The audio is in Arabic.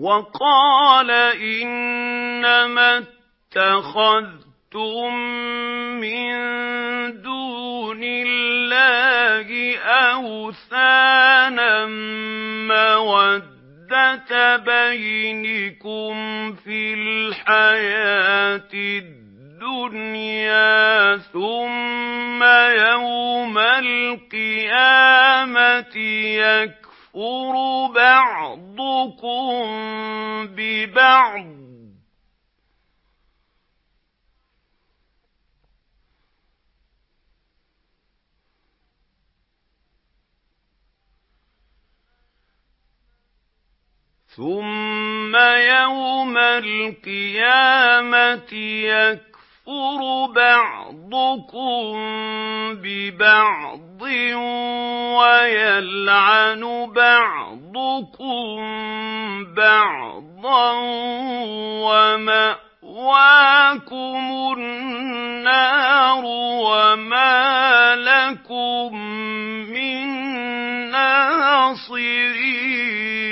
وقال إنما اتخذتم من دون الله أوثانا مودة بينكم في الحياة الدنيا ثم يوم القيامة يكفر بعضكم ببعض ويلعن بعضكم بعضا ومأواكم النار وما لكم من ناصرين.